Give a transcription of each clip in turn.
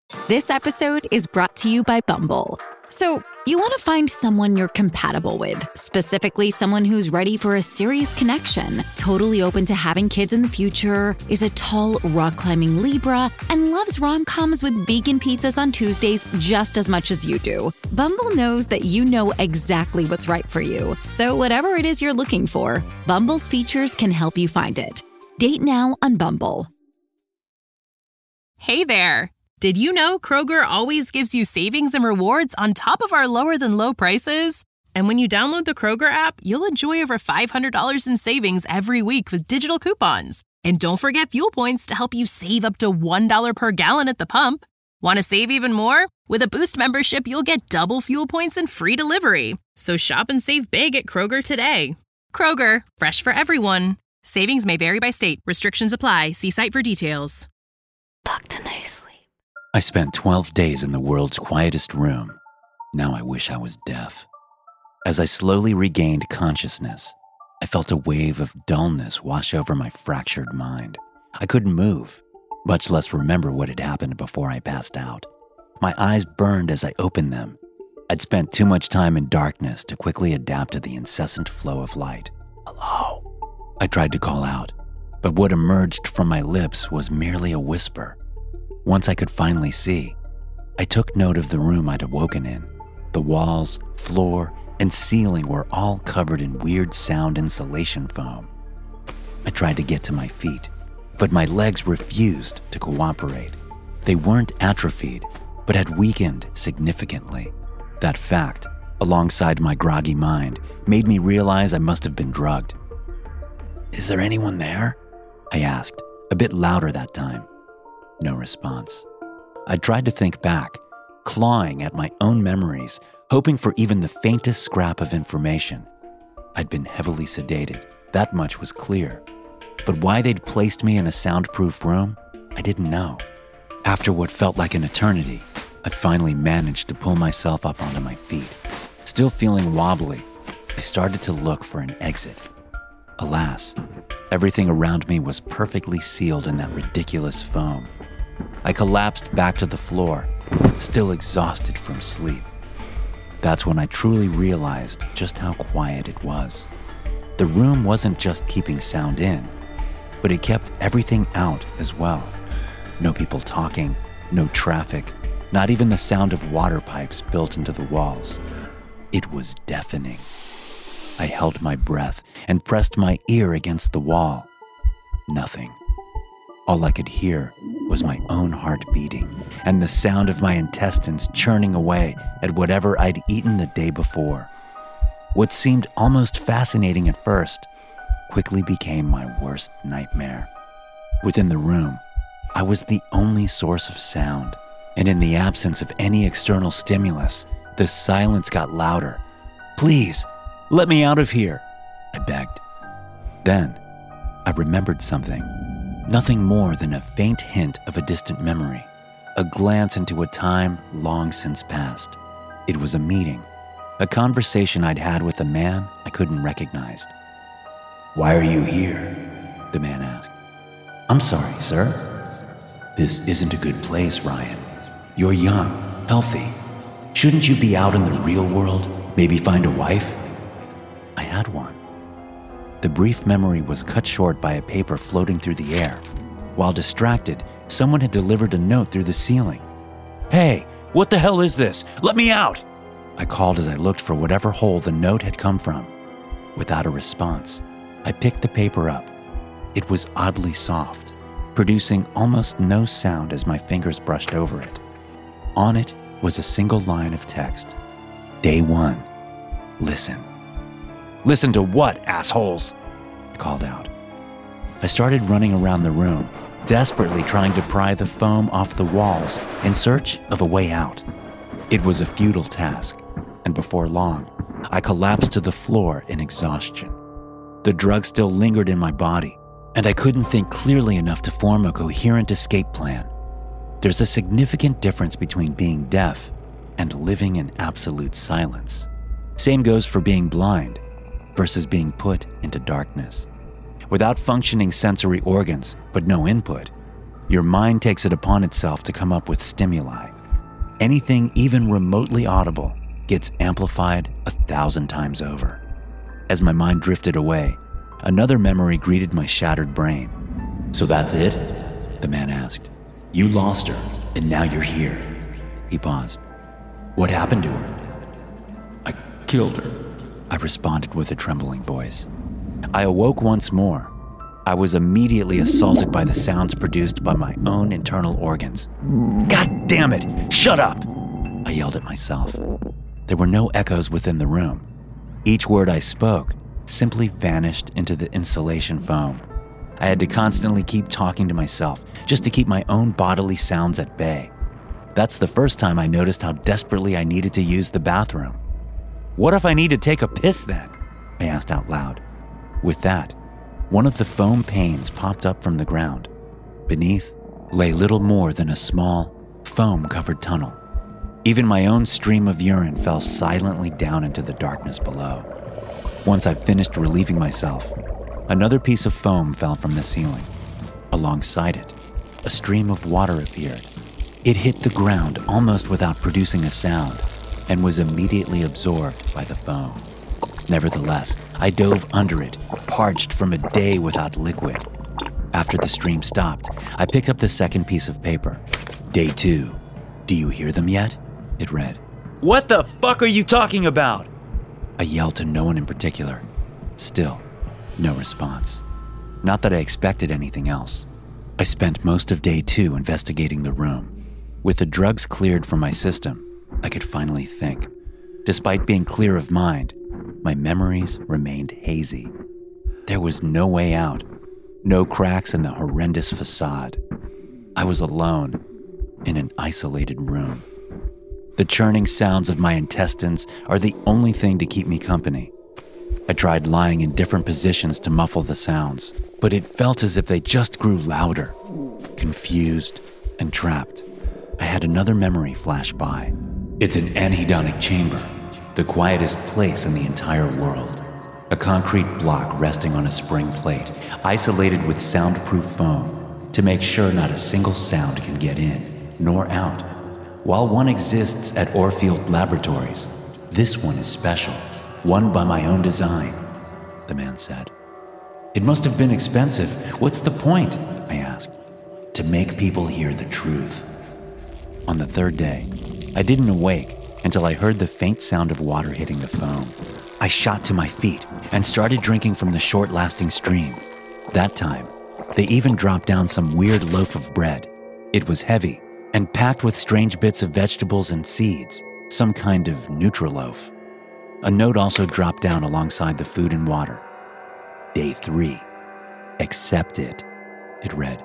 This episode is brought to you by Bumble. So, you want to find someone you're compatible with, specifically someone who's ready for a serious connection, totally open to having kids in the future, is a tall, rock-climbing Libra, and loves rom-coms with vegan pizzas on Tuesdays just as much as you do. Bumble knows that you know exactly what's right for you. So whatever it is you're looking for, Bumble's features can help you find it. Date now on Bumble. Hey there. Did you know Kroger always gives you savings and rewards on top of our lower-than-low prices? And when you download the Kroger app, you'll enjoy over $500 in savings every week with digital coupons. And don't forget fuel points to help you save up to $1 per gallon at the pump. Want to save even more? With a Boost membership, you'll get double fuel points and free delivery. So shop and save big at Kroger today. Kroger, fresh for everyone. Savings may vary by state. Restrictions apply. See site for details. Talk to nicely. I spent 12 days in the world's quietest room. Now I wish I was deaf. As I slowly regained consciousness, I felt a wave of dullness wash over my fractured mind. I couldn't move, much less remember what had happened before I passed out. My eyes burned as I opened them. I'd spent too much time in darkness to quickly adapt to the incessant flow of light. Hello? I tried to call out, but what emerged from my lips was merely a whisper. Once I could finally see, I took note of the room I'd awoken in. The walls, floor, and ceiling were all covered in weird sound insulation foam. I tried to get to my feet, but my legs refused to cooperate. They weren't atrophied, but had weakened significantly. That fact, alongside my groggy mind, made me realize I must have been drugged. "Is there anyone there?" I asked, a bit louder that time. No response. I tried to think back, clawing at my own memories, hoping for even the faintest scrap of information. I'd been heavily sedated, that much was clear. But why they'd placed me in a soundproof room, I didn't know. After what felt like an eternity, I finally managed to pull myself up onto my feet. Still feeling wobbly, I started to look for an exit. Alas, everything around me was perfectly sealed in that ridiculous foam. I collapsed back to the floor, still exhausted from sleep. That's when I truly realized just how quiet it was. The room wasn't just keeping sound in, but it kept everything out as well. No people talking, no traffic, not even the sound of water pipes built into the walls. It was deafening. I held my breath and pressed my ear against the wall. Nothing. All I could hear was my own heart beating and the sound of my intestines churning away at whatever I'd eaten the day before. What seemed almost fascinating at first quickly became my worst nightmare. Within the room, I was the only source of sound, and in the absence of any external stimulus, the silence got louder. "Please, let me out of here," I begged. Then, I remembered something. Nothing more than a faint hint of a distant memory, a glance into a time long since past. It was a meeting, a conversation I'd had with a man I couldn't recognize. "Why are you here?" the man asked. "I'm sorry, sir." "This isn't a good place, Ryan. You're young, healthy. Shouldn't you be out in the real world, maybe find a wife?" I had one. The brief memory was cut short by a paper floating through the air. While distracted, someone had delivered a note through the ceiling. "Hey, what the hell is this? Let me out!" I called as I looked for whatever hole the note had come from. Without a response, I picked the paper up. It was oddly soft, producing almost no sound as my fingers brushed over it. On it was a single line of text. Day 1. Listen. "Listen to what, assholes?" I called out. I started running around the room, desperately trying to pry the foam off the walls in search of a way out. It was a futile task, and before long, I collapsed to the floor in exhaustion. The drug still lingered in my body, and I couldn't think clearly enough to form a coherent escape plan. There's a significant difference between being deaf and living in absolute silence. Same goes for being blind versus being put into darkness. Without functioning sensory organs, but no input, Your mind takes it upon itself to come up with stimuli. Anything even remotely audible gets amplified 1,000 times over. As my mind drifted away, another memory greeted my shattered brain. "So that's it?" the man asked. "You lost her, and now you're here." He paused. "What happened to her?" "I killed her," I responded with a trembling voice. I awoke once more. I was immediately assaulted by the sounds produced by my own internal organs. "God damn it! Shut up!" I yelled at myself. There were no echoes within the room. Each word I spoke simply vanished into the insulation foam. I had to constantly keep talking to myself just to keep my own bodily sounds at bay. That's the first time I noticed how desperately I needed to use the bathroom. "What if I need to take a piss then?" I asked out loud. With that, one of the foam panes popped up from the ground. Beneath lay little more than a small, foam-covered tunnel. Even my own stream of urine fell silently down into the darkness below. Once I finished relieving myself, another piece of foam fell from the ceiling. Alongside it, a stream of water appeared. It hit the ground almost without producing a sound and was immediately absorbed by the foam. Nevertheless, I dove under it, parched from a day without liquid. After the stream stopped, I picked up the second piece of paper. "Day 2. Do you hear them yet?" It read. "What the fuck are you talking about?" I yelled to no one in particular. Still, no response. Not that I expected anything else. I spent most of day 2 investigating the room. With the drugs cleared from my system, I could finally think. Despite being clear of mind, my memories remained hazy. There was no way out, no cracks in the horrendous facade. I was alone in an isolated room. The churning sounds of my intestines are the only thing to keep me company. I tried lying in different positions to muffle the sounds, but it felt as if they just grew louder. Confused and trapped, I had another memory flash by. It's an anhedonic chamber, the quietest place in the entire world. A concrete block resting on a spring plate, isolated with soundproof foam, to make sure not a single sound can get in, nor out. While one exists at Orfield Laboratories, this one is special, one by my own design, the man said. It must have been expensive. What's the point? I asked. To make people hear the truth. On the third day, I didn't awake until I heard the faint sound of water hitting the foam. I shot to my feet and started drinking from the short-lasting stream. That time, they even dropped down some weird loaf of bread. It was heavy and packed with strange bits of vegetables and seeds, some kind of Nutriloaf. A note also dropped down alongside the food and water. Day 3. Accept it, it read.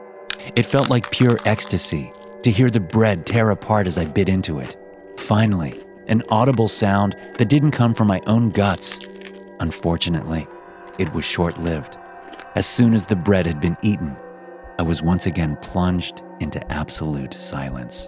It felt like pure ecstasy to hear the bread tear apart as I bit into it. Finally, an audible sound that didn't come from my own guts. Unfortunately, it was short-lived. As soon as the bread had been eaten, I was once again plunged into absolute silence.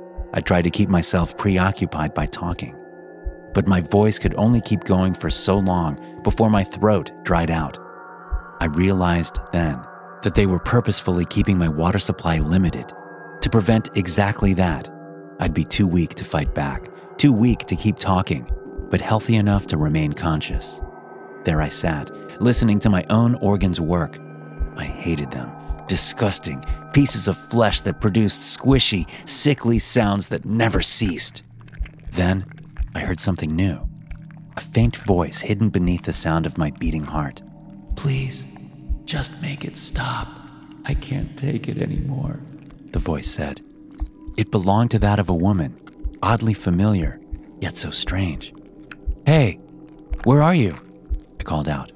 I tried to keep myself preoccupied by talking, but my voice could only keep going for so long before my throat dried out. I realized then that they were purposefully keeping my water supply limited to prevent exactly that. I'd be too weak to fight back, too weak to keep talking, but healthy enough to remain conscious. There I sat, listening to my own organs work. I hated them. Disgusting pieces of flesh that produced squishy, sickly sounds that never ceased. Then I heard something new. A faint voice hidden beneath the sound of my beating heart. Please, just make it stop. I can't take it anymore, the voice said. It belonged to that of a woman, oddly familiar, yet so strange. Hey, where are you? I called out.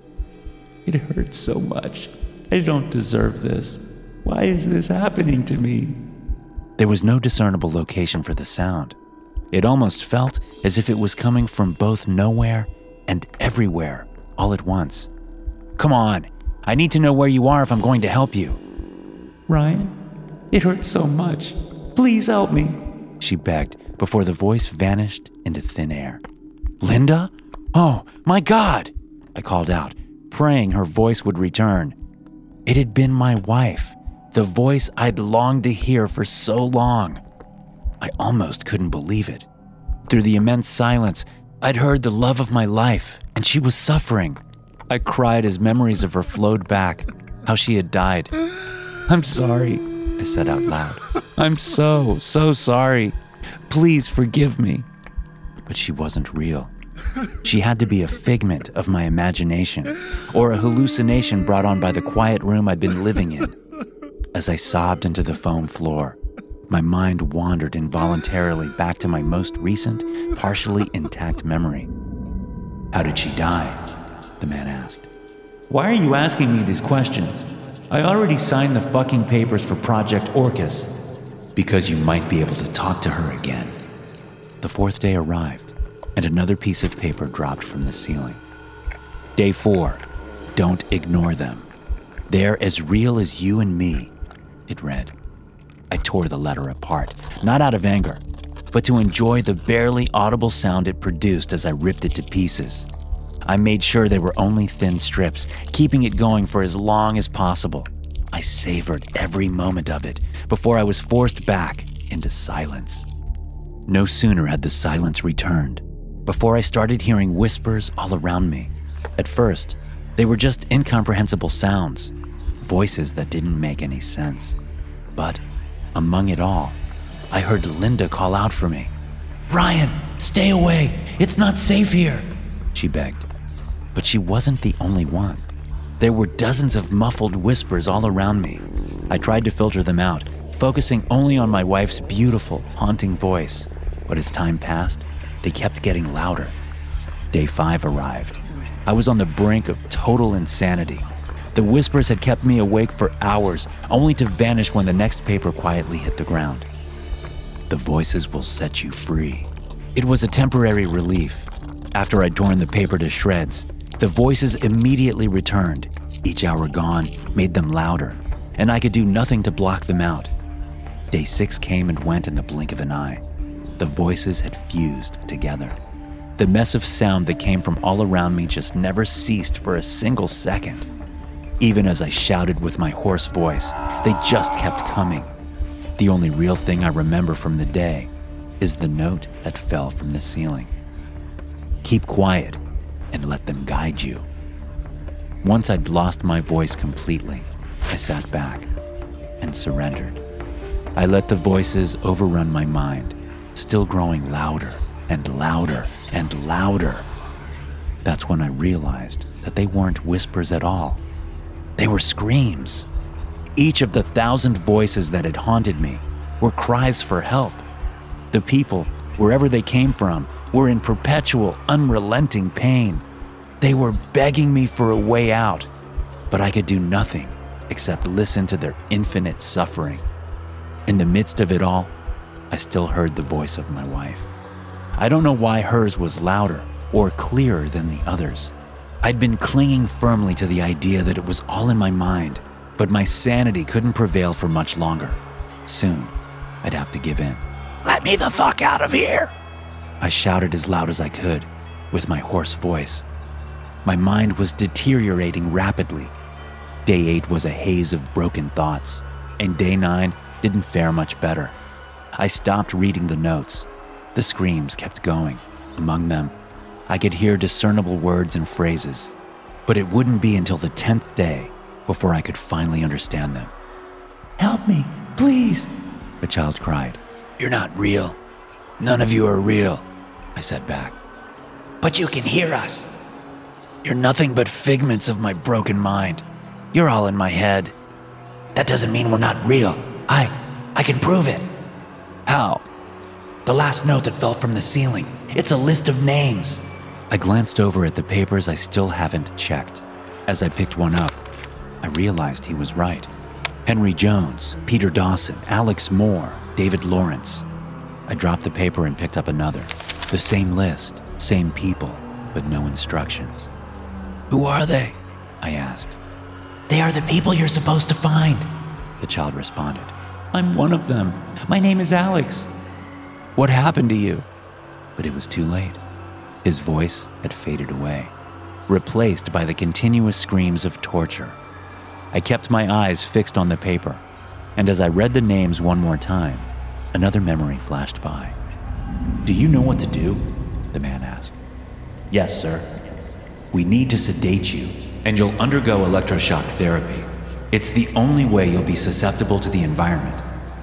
It hurts so much. I don't deserve this. Why is this happening to me? There was no discernible location for the sound. It almost felt as if it was coming from both nowhere and everywhere all at once. Come on, I need to know where you are if I'm going to help you. Ryan, it hurts so much. Please help me, she begged before the voice vanished into thin air. Linda? Oh, my God, I called out, praying her voice would return. It had been my wife, The voice I'd longed to hear for so long. I almost couldn't believe it. Through the immense silence, I'd heard the love of my life, and she was suffering. I cried as memories of her flowed back, how she had died. "I'm sorry," I said out loud. "I'm so sorry. Please forgive me." But she wasn't real. She had to be a figment of my imagination, or a hallucination brought on by the quiet room I'd been living in. As I sobbed into the foam floor, my mind wandered involuntarily back to my most recent, partially intact memory. "How did she die?" the man asked. "Why are you asking me these questions? I already signed the fucking papers for Project Orcus." "Because you might be able to talk to her again." The fourth day arrived, and another piece of paper dropped from the ceiling. Day 4, don't ignore them. They're as real as you and me, it read. I tore the letter apart, not out of anger, but to enjoy the barely audible sound it produced as I ripped it to pieces. I made sure they were only thin strips, keeping it going for as long as possible. I savored every moment of it before I was forced back into silence. No sooner had the silence returned before I started hearing whispers all around me. At first, they were just incomprehensible sounds, voices that didn't make any sense. But among it all, I heard Linda call out for me. "Brian, stay away. It's not safe here," she begged. But she wasn't the only one. There were dozens of muffled whispers all around me. I tried to filter them out, focusing only on my wife's beautiful, haunting voice. But as time passed, they kept getting louder. Day 5 arrived. I was on the brink of total insanity. The whispers had kept me awake for hours, only to vanish when the next paper quietly hit the ground. "The voices will set you free." It was a temporary relief. After I'd torn the paper to shreds, the voices immediately returned. Each hour gone made them louder, and I could do nothing to block them out. Day 6 came and went in the blink of an eye. The voices had fused together. The mess of sound that came from all around me just never ceased for a single second. Even as I shouted with my hoarse voice, they just kept coming. The only real thing I remember from the day is the note that fell from the ceiling. "Keep quiet and let them guide you." Once I'd lost my voice completely, I sat back and surrendered. I let the voices overrun my mind, still growing louder and louder and louder. That's when I realized that they weren't whispers at all. They were screams. Each of the 1,000 voices that had haunted me were cries for help. The people, wherever they came from, were in perpetual, unrelenting pain. They were begging me for a way out, but I could do nothing except listen to their infinite suffering. In the midst of it all, I still heard the voice of my wife. I don't know why hers was louder or clearer than the others. I'd been clinging firmly to the idea that it was all in my mind, but my sanity couldn't prevail for much longer. Soon, I'd have to give in. "Let me the fuck out of here!" I shouted as loud as I could, with my hoarse voice. My mind was deteriorating rapidly. Day 8 was a haze of broken thoughts, and Day 9 didn't fare much better. I stopped reading the notes. The screams kept going. Among them, I could hear discernible words and phrases, but it wouldn't be until the 10th day before I could finally understand them. "Help me, please," the child cried. "You're not real. None of you are real," I said back. "But you can hear us." "You're nothing but figments of my broken mind. You're all in my head." "That doesn't mean we're not real. I can prove it." "How?" "The last note that fell from the ceiling. It's a list of names." I glanced over at the papers I still haven't checked. As I picked one up, I realized he was right. Henry Jones, Peter Dawson, Alex Moore, David Lawrence. I dropped the paper and picked up another. The same list, same people, but no instructions. "Who are they?" I asked. "They are the people you're supposed to find," the child responded. "I'm one of them. My name is Alex." "What happened to you?" But it was too late. His voice had faded away, replaced by the continuous screams of torture. I kept my eyes fixed on the paper, And as I read the names one more time, another memory flashed by. "Do you know what to do?" the man asked. "Yes, sir. We need to sedate you, and you'll undergo electroshock therapy. It's the only way you'll be susceptible to the environment."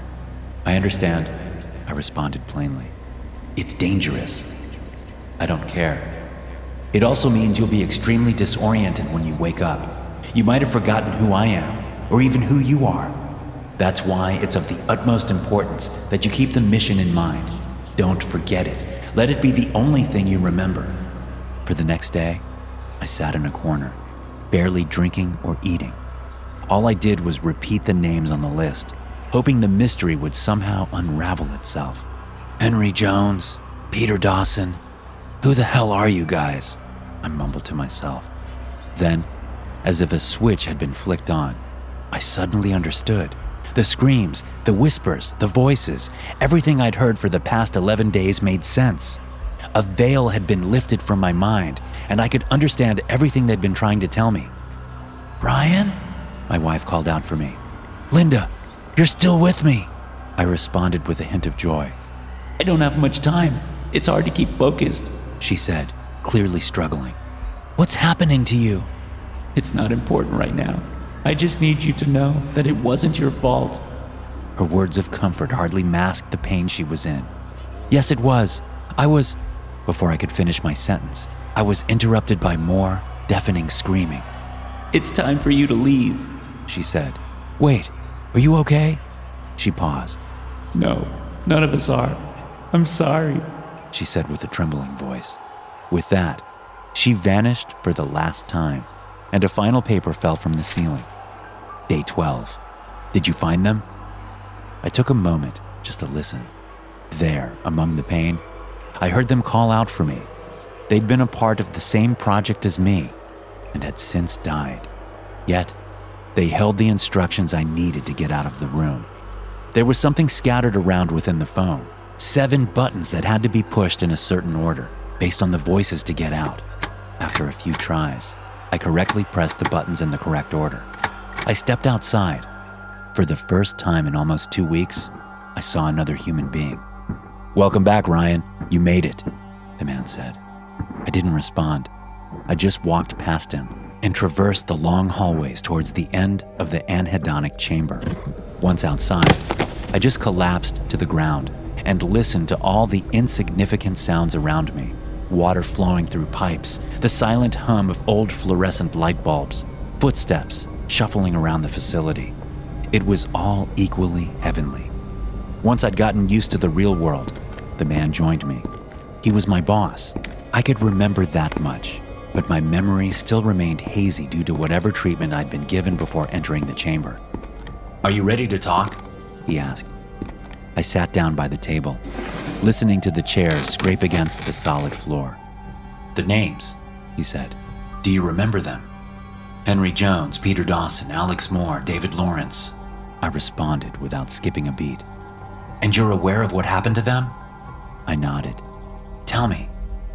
"I understand," I responded plainly. "It's dangerous." "I don't care. It also means you'll be extremely disoriented when you wake up. You might have forgotten who I am, or even who you are. That's why it's of the utmost importance that you keep the mission in mind. Don't forget it. Let it be the only thing you remember." For the next day, I sat in a corner, barely drinking or eating. All I did was repeat the names on the list, hoping the mystery would somehow unravel itself. "Henry Jones, Peter Dawson, who the hell are you guys?" I mumbled to myself. Then, as if a switch had been flicked on, I suddenly understood. The screams, the whispers, the voices, everything I'd heard for the past 11 days made sense. A veil had been lifted from my mind, and I could understand everything they'd been trying to tell me. "Ryan?" my wife called out for me. "Linda, you're still with me," I responded with a hint of joy. "I don't have much time. It's hard to keep focused," she said, clearly struggling. "What's happening to you?" "It's not important right now. I just need you to know that it wasn't your fault." Her words of comfort hardly masked the pain she was in. "Yes, it was. I was..." Before I could finish my sentence, I was interrupted by more deafening screaming. "It's time for you to leave," she said. "Wait, are you okay?" She paused. "No, none of us are. I'm sorry," she said with a trembling voice. With that, she vanished for the last time, and a final paper fell from the ceiling. Day 12. "Did you find them?" I took a moment just to listen. There, among the pain, I heard them call out for me. They'd been a part of the same project as me and had since died. Yet, they held the instructions I needed to get out of the room. There was something scattered around within the phone. 7 buttons that had to be pushed in a certain order, based on the voices to get out. After a few tries, I correctly pressed the buttons in the correct order. I stepped outside. For the first time in almost 2 weeks, I saw another human being. "Welcome back, Ryan. You made it," the man said. I didn't respond. I just walked past him and traversed the long hallways towards the end of the anhedonic chamber. Once outside, I just collapsed to the ground and listened to all the insignificant sounds around me. Water flowing through pipes, the silent hum of old fluorescent light bulbs, footsteps shuffling around the facility. It was all equally heavenly. Once I'd gotten used to the real world, the man joined me. He was my boss. I could remember that much, but my memory still remained hazy due to whatever treatment I'd been given before entering the chamber. "Are you ready to talk?" he asked. I sat down by the table, listening to the chairs scrape against the solid floor. "The names," he said. "Do you remember them?" "Henry Jones, Peter Dawson, Alex Moore, David Lawrence," I responded without skipping a beat. "And you're aware of what happened to them?" I nodded. "Tell me."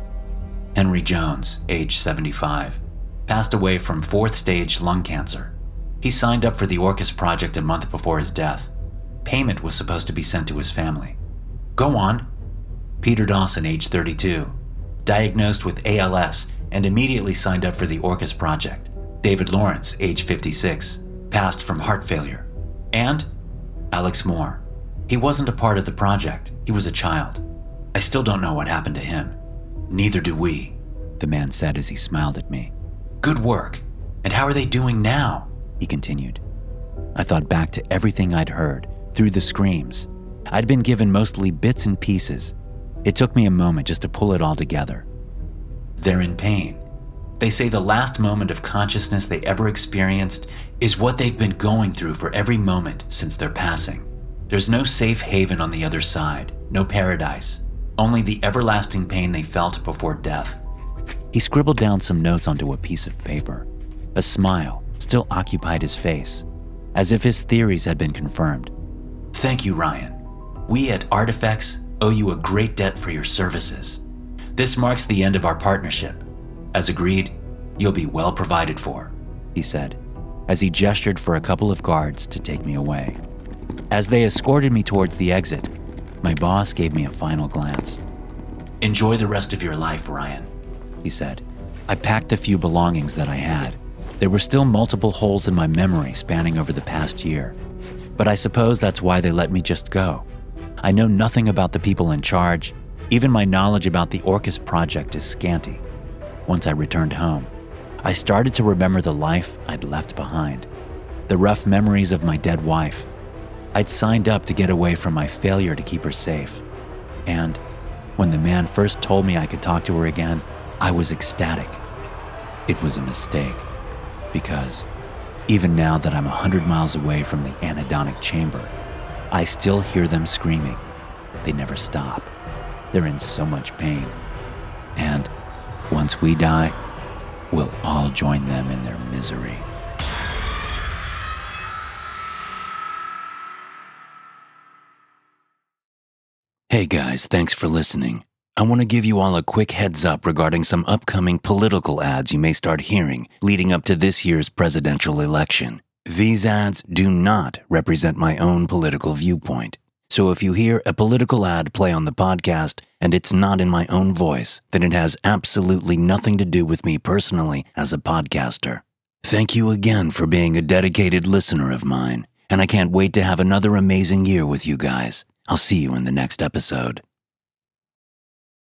"Henry Jones, age 75, passed away from 4th stage lung cancer. He signed up for the Orcus project a month before his death. Payment was supposed to be sent to his family." "Go on." "Peter Dawson, age 32, diagnosed with ALS and immediately signed up for the Orcus project. David Lawrence, age 56, passed from heart failure. And Alex Moore. He wasn't a part of the project. He was a child. I still don't know what happened to him." "Neither do we," the man said as he smiled at me. "Good work. And how are they doing now?" he continued. I thought back to everything I'd heard through the screams. I'd been given mostly bits and pieces. It took me a moment just to pull it all together. "They're in pain. They say the last moment of consciousness they ever experienced is what they've been going through for every moment since their passing. There's no safe haven on the other side, no paradise, only the everlasting pain they felt before death." He scribbled down some notes onto a piece of paper. A smile still occupied his face, as if his theories had been confirmed. "Thank you, Ryan. We at Artifacts owe you a great debt for your services. This marks the end of our partnership. As agreed, you'll be well provided for," he said, as he gestured for a couple of guards to take me away. As they escorted me towards the exit, my boss gave me a final glance. "Enjoy the rest of your life, Ryan," he said. I packed the few belongings that I had. There were still multiple holes in my memory spanning over the past year, but I suppose that's why they let me just go. I know nothing about the people in charge. Even my knowledge about the Orcus project is scanty. Once I returned home, I started to remember the life I'd left behind, the rough memories of my dead wife. I'd signed up to get away from my failure to keep her safe. And when the man first told me I could talk to her again, I was ecstatic. It was a mistake, because even now that I'm 100 miles away from the anhedonic chamber, I still hear them screaming. They never stop. They're in so much pain. And once we die, we'll all join them in their misery. Hey guys, thanks for listening. I want to give you all a quick heads up regarding some upcoming political ads you may start hearing leading up to this year's presidential election. These ads do not represent my own political viewpoint. So if you hear a political ad play on the podcast and it's not in my own voice, then it has absolutely nothing to do with me personally as a podcaster. Thank you again for being a dedicated listener of mine, and I can't wait to have another amazing year with you guys. I'll see you in the next episode.